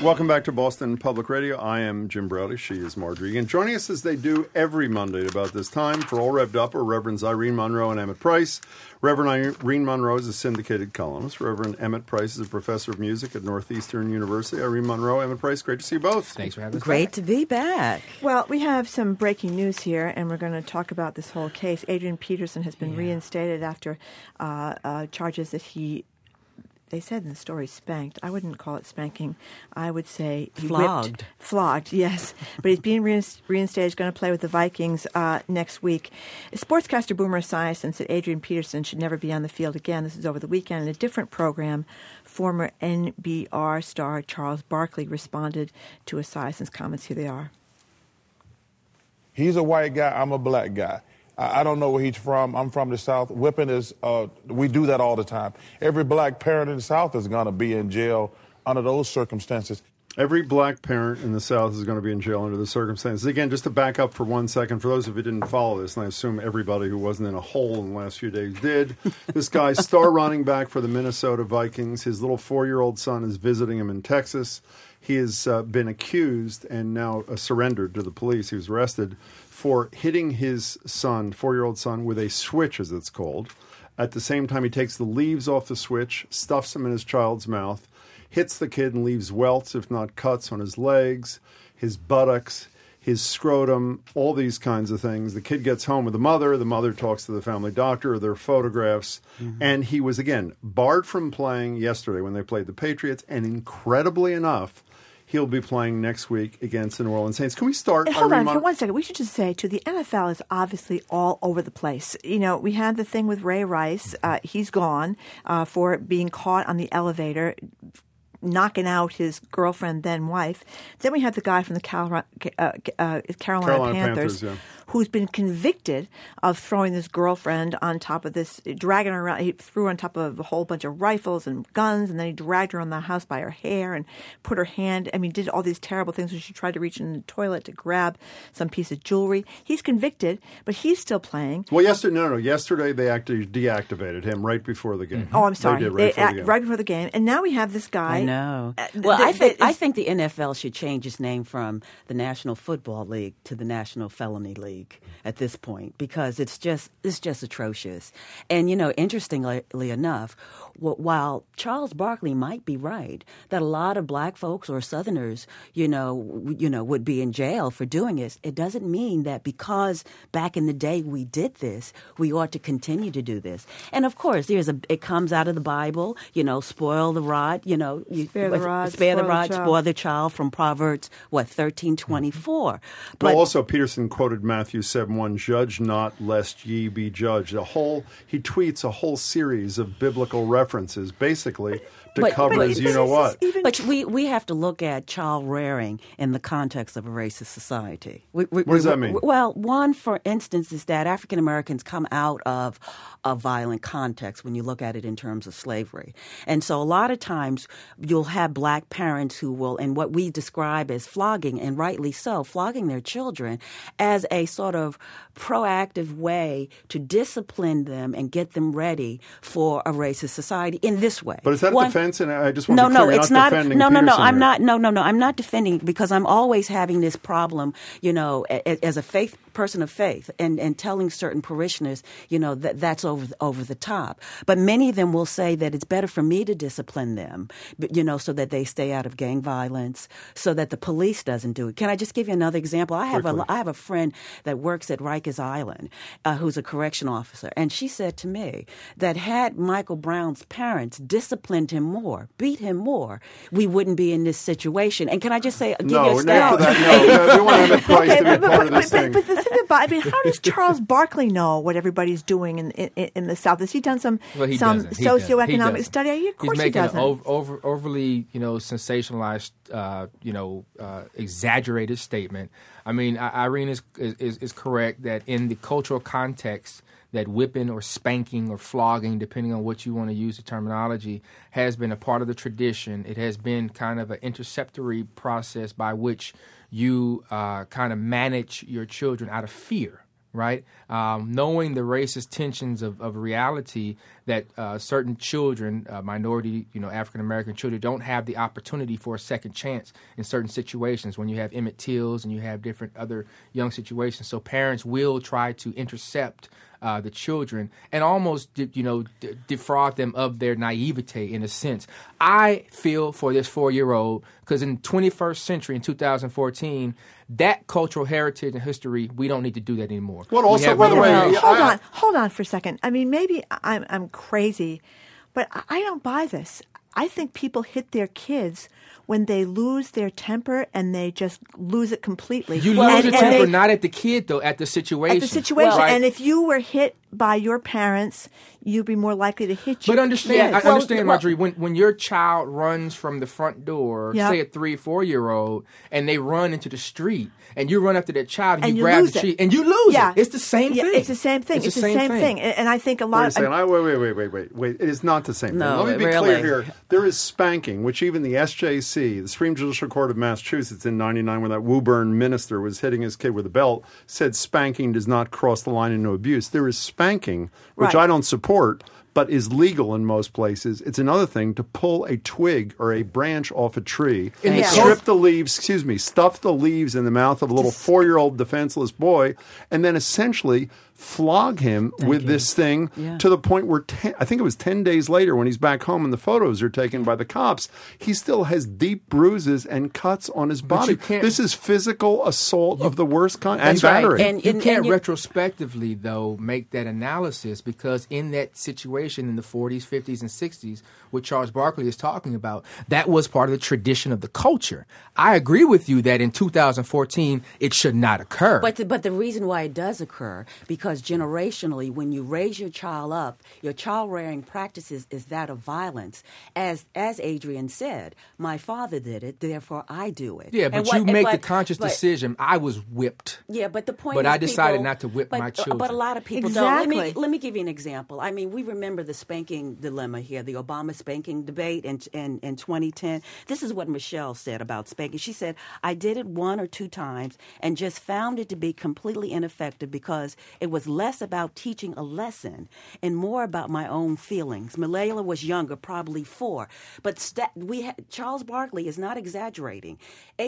Welcome back to Boston Public Radio. I am Jim Browdy. She is Marjorie. And joining us as they do every Monday at about this time for All Revved Up are Reverends Irene Monroe and Emmett Price. Reverend Irene Monroe is a syndicated columnist. Reverend Emmett Price is a professor of music at Northeastern University. Irene Monroe, Emmett Price, great to see you both. Thanks for having us Great back. to be back. Well, we have some breaking news here, and we're going to talk about this whole case. Adrian Peterson has been reinstated after charges that they said in the story, spanked. I wouldn't call it spanking. I would say he Flogged. Flogged, yes. But he's being reinstated. He's going to play with the Vikings next week. Sportscaster Boomer Esiason said Adrian Peterson should never be on the field again. This is over the weekend. In a different program, former NBR star Charles Barkley responded to Esiason's comments. Here they are. He's a white guy. I'm a black guy. I don't know where he's from. I'm from the South. Whipping is, we do that all the time. Every black parent in the South is going to be in jail under those circumstances. Every black parent in the South is going to be in jail under the circumstances. Again, just to back up for 1 second, for those of you who didn't follow this, and I assume everybody who wasn't in a hole in the last few days did, this guy's star running back for the Minnesota Vikings. His little 4-year-old son is visiting him in Texas. He has been accused and now surrendered to the police. He was arrested for hitting his son, 4-year-old son, with a switch, as it's called. At the same time, he takes the leaves off the switch, stuffs them in his child's mouth, hits the kid and leaves welts, if not cuts, on his legs, his buttocks, his scrotum, all these kinds of things. The kid gets home with the mother. The mother talks to the family doctor. There are photographs. Mm-hmm. And he was, again, barred from playing yesterday when they played the Patriots. And incredibly enough, he'll be playing next week against the New Orleans Saints. Can we start? Hold on for 1 second. We should just say, too, the NFL is obviously all over the place. You know, we had the thing with Ray Rice. He's gone for being caught on the elevator, knocking out his girlfriend, then wife. Then we have the guy from the Carolina Panthers. Who's been convicted of throwing this girlfriend on top of this, dragging her around. He threw her on top of a whole bunch of rifles and guns, and then he dragged her around the house by her hair and put her hand, did all these terrible things when she tried to reach in the toilet to grab some piece of jewelry. He's convicted, but he's still playing. Well, yesterday they actually deactivated him right before the game. Mm-hmm. Oh, I'm sorry. They did right before the game. And now we have this guy. I know. I think the NFL should change its name from the National Football League to the National Felony League at this point, because it's just atrocious. And, interestingly enough, while Charles Barkley might be right that a lot of black folks or Southerners, would be in jail for doing this, it doesn't mean that because back in the day we did this, we ought to continue to do this. And of course, it comes out of the Bible, spoil the rod, spare the rod, spoil the child from Proverbs, 13:24. But also Peterson quoted Matthew 7:1, "Judge not, lest ye be judged." He tweets a whole series of biblical references, basically, to cover his you-know-what. But we have to look at child rearing in the context of a racist society. What does that mean? Well, one, for instance, is that African Americans come out of a violent context when you look at it in terms of slavery. And so a lot of times you'll have black parents who will, in what we describe as flogging, and rightly so, flogging their children as a sort of proactive way to discipline them and get them ready for a racist society in this way. But is that a defense? And I just want to be clear, it's not. Defending no, Peterson I'm here. not. No, I'm not defending, because I'm always having this problem, as a person of faith, and telling certain parishioners, that's over the top. But many of them will say that it's better for me to discipline them, so that they stay out of gang violence, so that the police doesn't do it. Can I just give you another example? I have a friend that works at Rikers Island, who's a correction officer, and she said to me that had Michael Brown's parents disciplined him more, beat him more, we wouldn't be in this situation. And can I just say, give you a stat? No, we want Emmett Price to be part of this thing. But the thing about, how does Charles Barkley know what everybody's doing in the South? Has he done some socioeconomic study? Of course he doesn't. He's making an overly, sensationalized, exaggerated statement. I mean, Irene is correct that in the cultural context, that whipping or spanking or flogging, depending on what you want to use the terminology, has been a part of the tradition. It has been kind of an interceptory process by which you kind of manage your children out of fear, right? Knowing the racist tensions of reality, that certain children, minority, African American children, don't have the opportunity for a second chance in certain situations. When you have Emmett Tills and you have different other young situations, so parents will try to intercept the children and almost, defraud them of their naivete in a sense. I feel for this 4-year-old because in 21st century, in 2014, that cultural heritage and history, we don't need to do that anymore. Well, also, by the way, hold on for a second. I mean, maybe I'm crazy, but I don't buy this. I think people hit their kids when they lose their temper and they just lose it completely. You lose your temper not at the kid, though, at the situation. At the situation. Right? And if you were hit by your parents, you'd be more likely to hit you. But understand, Marjorie, when your child runs from the front door, say a 3-4-year-old, and they run into the street, and you run after that child and you grab the tree, and you lose it. It's the same thing. It's the same thing. It's the same thing. And I think a lot of... Wait. It is not the same thing. No, let me be clear here. There is spanking, which even the SJC, the Supreme Judicial Court of Massachusetts in 99, when that Woburn minister was hitting his kid with a belt, said spanking does not cross the line into abuse. There is spanking, which I don't support, but is legal in most places. It's another thing to pull a twig or a branch off a tree, stuff the leaves in the mouth of a little 4-year-old defenseless boy, and then essentially flog him with this thing to the point where I think it was 10 days later when he's back home and the photos are taken by the cops, he still has deep bruises and cuts on his body. This is physical assault of the worst kind and battery. And you can't retrospectively, though, make that analysis because in that situation in the 40s, 50s, and 60s, what Charles Barkley is talking about, that was part of the tradition of the culture. I agree with you that in 2014 it should not occur. But the reason why it does occur, because generationally, when you raise your child up, your child rearing practices is that of violence. As Adrian said, my father did it, therefore I do it. Yeah, but you make the conscious decision. I was whipped. Yeah, but the point but is I decided not to whip my children. But a lot of people don't. Let me give you an example. I mean, we remember the spanking dilemma here, the Obama spanking debate in 2010. This is what Michelle said about spanking. She said, I did it 1 or 2 times and just found it to be completely ineffective because it was less about teaching a lesson and more about my own feelings. Malayla was younger, probably 4. But Charles Barkley is not exaggerating.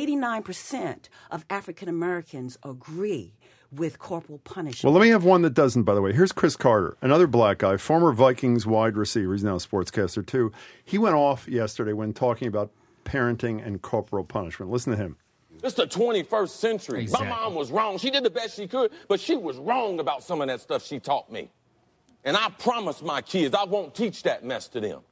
89% of African Americans agree with corporal punishment. Well, let me have one that doesn't, by the way. Here's Chris Carter, another black guy, former Vikings wide receiver. He's now a sportscaster, too. He went off yesterday when talking about parenting and corporal punishment. Listen to him. It's the 21st century. Exactly. My mom was wrong. She did the best she could, but she was wrong about some of that stuff she taught me. And I promised my kids I won't teach that mess to them.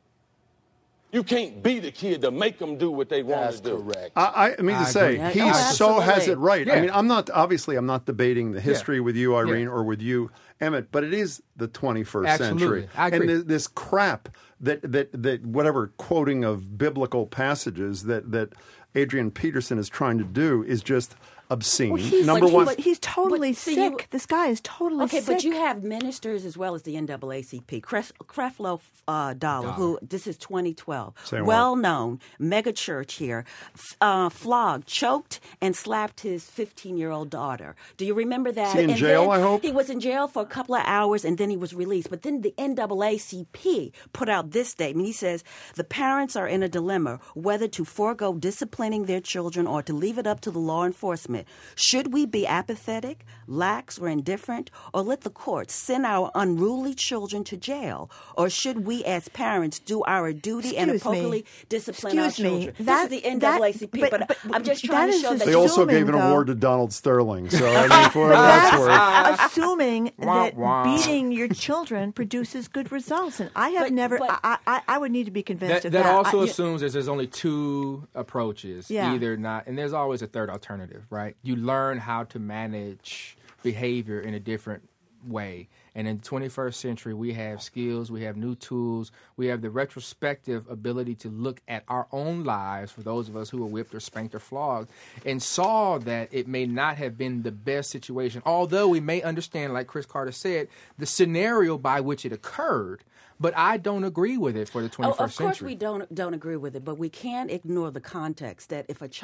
You can't beat a kid to make them do what they want to do. Correct. I mean to say, he so has it right. Yeah. I mean, I'm not debating the history with you, Irene, or with you, Emmett, but it is the 21st century. I agree. And this crap that whatever quoting of biblical passages that Adrian Peterson is trying to do is just obscene. Well, Number one, but he's totally sick. This guy is totally sick. Okay, but you have ministers as well as the NAACP. Creflo Dollar, who this is 2012, well-known mega church here, flogged, choked, and slapped his 15-year-old daughter. Do you remember that? Is he in jail, I hope? He was in jail for a couple of hours, and then he was released. But then the NAACP put out this statement. He says, the parents are in a dilemma whether to forego disciplining their children or to leave it up to the law enforcement. Should we be apathetic, lax, or indifferent, or let the courts send our unruly children to jail? Or should we, as parents, do our duty and appropriately discipline our children? This is the NAACP, but I'm just trying to show that. They also gave an award to Donald Sterling. So I mean, for that's worth. Assuming that beating your children produces good results, and I have never. I would need to be convinced of that. That also assumes there's only 2 approaches, either not, and there's always a third alternative, right? You learn how to manage behavior in a different way. And in the 21st century, we have skills, we have new tools, we have the retrospective ability to look at our own lives for those of us who were whipped or spanked or flogged and saw that it may not have been the best situation, although we may understand, like Chris Carter said, the scenario by which it occurred. But I don't agree with it for the 21st century. Of course we don't agree with it, but we can't ignore the context that if a child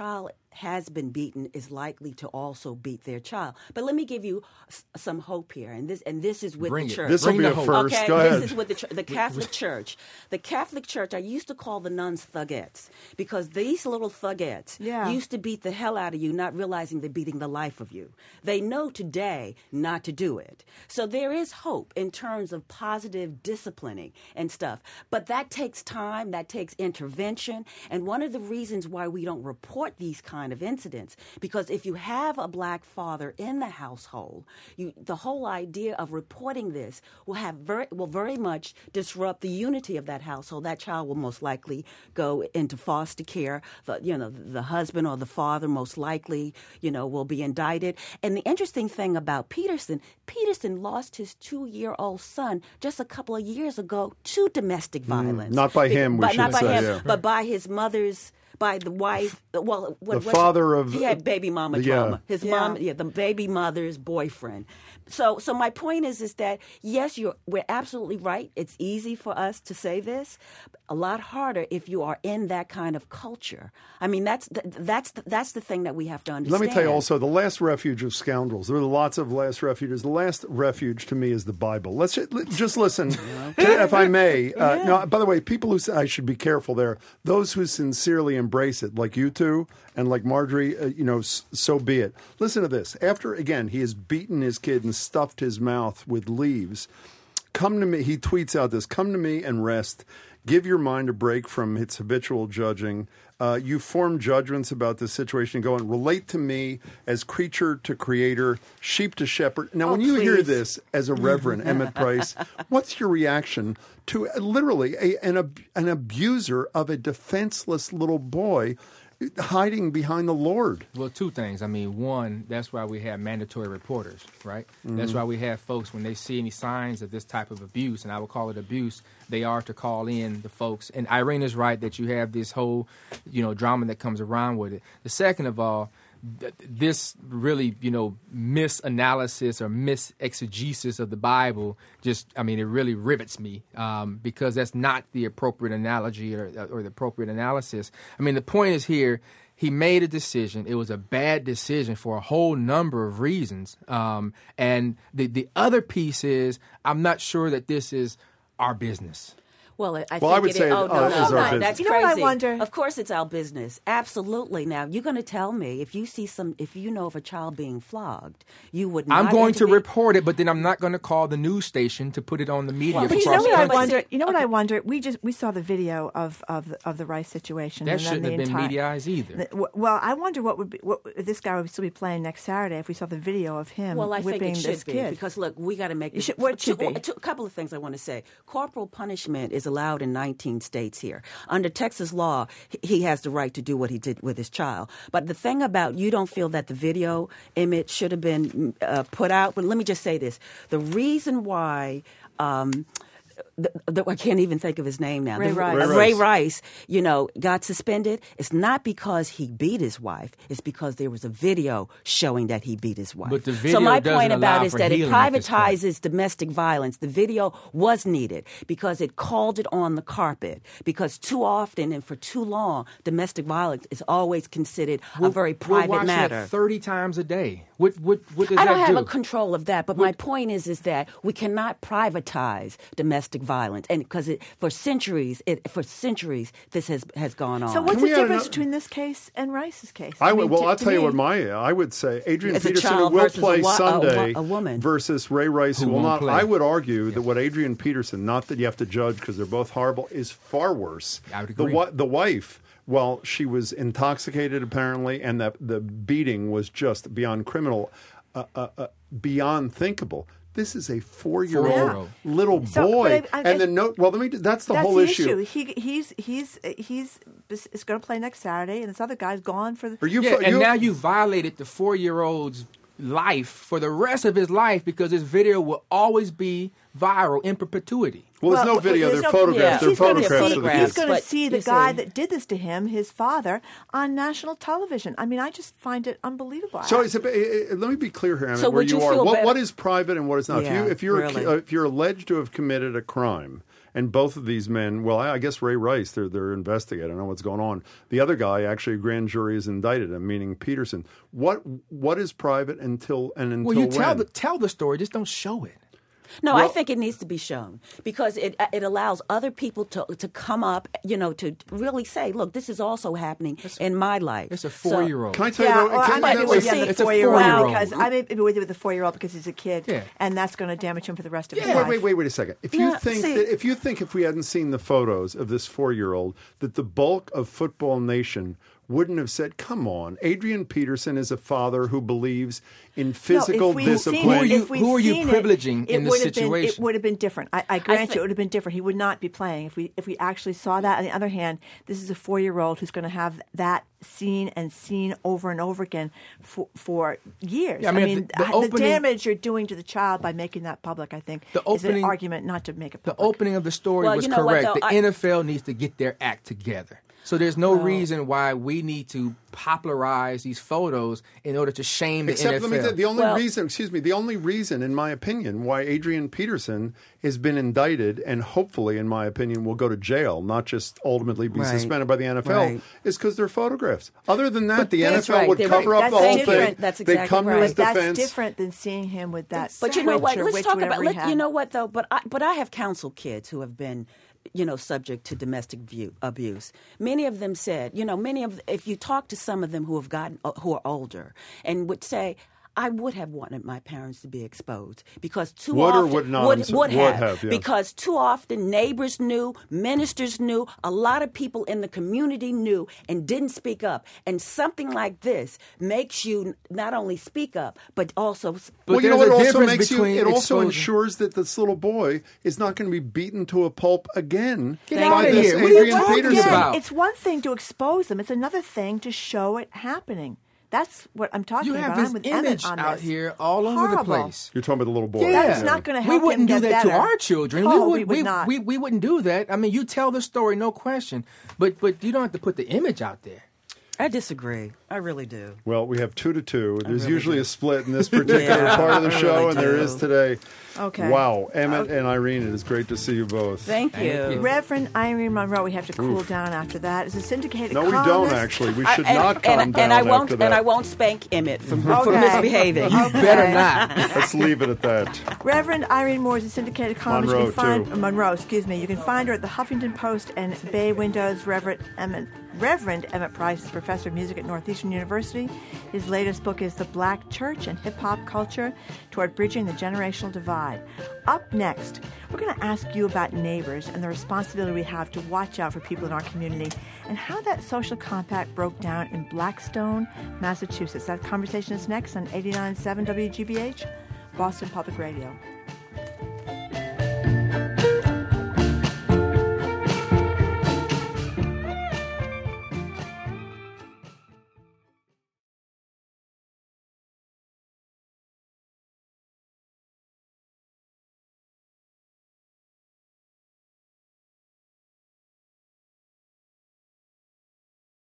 has been beaten is likely to also beat their child. But let me give you some hope here, and this is with Bring the it. church. This will Bring be the a hope. first. Okay, Go ahead. this is with the Catholic Church. The Catholic Church, I used to call the nuns thugettes because these little thugettes used to beat the hell out of you, not realizing they're beating the life of you. They know today not to do it. So there is hope in terms of positive disciplining and stuff. But that takes time, that takes intervention. And one of the reasons why we don't report these kind of incidents, because if you have a black father in the household, the whole idea of reporting this will very much disrupt the unity of that household. That child will most likely go into foster care. The husband or the father most likely, will be indicted. And the interesting thing about Peterson lost his 2-year-old son just a couple of years ago to domestic violence. Not by him, we should say. But by his mother's, by the wife. Well, father of he had baby mama trauma. His mom, the baby mother's boyfriend. So my point is that yes, we're absolutely right. It's easy for us to say this. A lot harder if you are in that kind of culture. I mean, that's the thing that we have to understand. Let me tell you also, the last refuge of scoundrels. There are lots of last refuges. The last refuge to me is the Bible. Let's just listen, if I may. Now, by the way, people who say I should be careful there. Those who sincerely embrace it, like you two and like Marjorie, so be it. Listen to this. After again, he has beaten his kid and stuffed his mouth with leaves. Come to me. He tweets out this: "Come to me and rest. Give your mind a break from its habitual judging. You form judgments about this situation and go and relate to me as creature to creator, sheep to shepherd." Now, when you hear this as a Reverend Emmett Price, what's your reaction to literally an abuser of a defenseless little boy hiding behind the Lord? Well, two things. I mean, one, that's why we have mandatory reporters, right? Mm-hmm. That's why we have folks, when they see any signs of this type of abuse, and I would call it abuse, they are to call in the folks. And Irene is right that you have this whole, drama that comes around with it. The second of all, this really, misanalysis or misexegesis of the Bible it really rivets me because that's not the appropriate analogy or the appropriate analysis. I mean, the point is here, he made a decision. It was a bad decision for a whole number of reasons. And the other piece is, I'm not sure that this is our business. Well, I would say no, our business. That's you know crazy. What I wonder? Of course, it's our business. Absolutely. Now, you're going to tell me if you know of a child being flogged, you would not. I'm going to report it, but then I'm not going to call the news station to put it on the media. Well, But across you know the what I country. wonder? You know what I wonder? We saw the video of the Rice situation. That and shouldn't then have been mediaized either. Well, I wonder what this guy would still be playing next Saturday if we saw the video of him whipping this kid. Because look, we got to make this. A couple of things I want to say. Corporal punishment is allowed in 19 states here. Under Texas law, he has the right to do what he did with his child. But the thing about, you don't feel that the video image should have been put out. But let me just say this: the reason why. I can't even think of his name now. Ray Rice, got suspended. It's not because he beat his wife. It's because there was a video showing that he beat his wife. But the video so my doesn't point about allow it is for that it healing at this point. privatizes domestic violence. The video was needed because it called it on the carpet. Because too often and for too long, domestic violence is always considered a very private matter. It 30 times a day. What does that do? I don't have a control of that, but my point is that we cannot privatize domestic violence, and because for centuries this has gone on. So what's the difference between this case and Rice's case? I'll tell you what I would say. Adrian Peterson, who will play Sunday, a woman versus Ray Rice, who will not. Play. I would argue that what Adrian Peterson, not that you have to judge because they're both horrible, is far worse. I would agree. The wife. Well, she was intoxicated apparently, and the beating was just beyond criminal, beyond thinkable. This is a 4-year-old little boy, and then that's the whole issue. He's going to play next Saturday, and this other guy's gone for the. Now you violated the 4-year-old's life for the rest of his life because this video will always be viral in perpetuity. Well, there's no video. They're photographs. They're photographs of the kids. He's going to see the guy that did this to him, his father, on national television. I mean, I just find it unbelievable. So let me be clear here, Emmett, where you are. What is private and what is not? Yeah, if you're alleged to have committed a crime And both of these men, well, I guess Ray Rice, they're investigating. I don't know what's going on. The other guy, actually, a grand jury has indicted him, meaning Peterson. What is private until when? Well, you tell the story, just don't show it. No, I think it needs to be shown because it allows other people to come up, to really say, look, this is also happening in my life. It's a 4-year-old. Can I tell you? I might be with you on the 4-year-old because I may be with you with the 4-year-old because he's a kid, and that's going to damage him for the rest of his life. Wait a second. If we hadn't seen the photos of this 4-year-old, that the bulk of Football Nation wouldn't have said, come on, Adrian Peterson is a father who believes in physical discipline. Who are you privileging in this situation? It would have been different. I grant you it would have been different. He would not be playing if we actually saw that. On the other hand, this is a 4-year-old who's going to have that seen over and over again for years. Yeah, the damage you're doing to the child by making that public, I think, is an argument not to make it public. The opening of the story was correct. The NFL needs to get their act together. So there's no reason why we need to popularize these photos in order to shame the NFL. Let me say, the only reason, in my opinion, why Adrian Peterson has been indicted and hopefully, in my opinion, will go to jail, not just ultimately be suspended by the NFL, is because they're photographs. Other than that, the NFL would cover up the whole thing. That's They'd come to his defense. That's different than seeing him with that. But you know what? Let's talk about. You know what though? But I have counseled kids who have been, subject to domestic abuse. Many of them said, if you talk to some of them who are older and would say, I would have wanted my parents to be exposed because because too often neighbors knew, ministers knew, a lot of people in the community knew and didn't speak up. And something like this makes you not only speak up, but also. Well, it also ensures that this little boy is not going to be beaten to a pulp again. Get out of here! What are you talking about? It's one thing to expose them; it's another thing to show it happening. That's what I'm talking about. You have this image out here all over the place. You're talking about the little boy. Yeah. That's not going to help. We wouldn't him do get that better. to our children. We would not. We wouldn't do that. I mean, you tell the story, no question, but you don't have to put the image out there. I disagree. I really do. Well, we have 2-2. There's usually a split in this particular part of the show, and there is today. Okay. Wow. Emmett and Irene, it is great to see you both. Thank you. Reverend Irene Monroe, we have to cool down after that. Is a syndicated columnist. No, we don't, actually. We should not calm down after that. And I won't spank Emmett for misbehaving. You better not. Let's leave it at that. Reverend Irene Moore is a syndicated columnist. Monroe, you can find Monroe, excuse me. You can find her at the Huffington Post and Bay Windows. Reverend Emmett Price is professor of music at Northeastern University. His latest book is The Black Church and Hip-Hop Culture Toward Bridging the Generational Divide. Up next, we're going to ask you about neighbors and the responsibility we have to watch out for people in our community and how that social compact broke down in Blackstone, Massachusetts. That conversation is next on 89.7 WGBH, Boston Public Radio.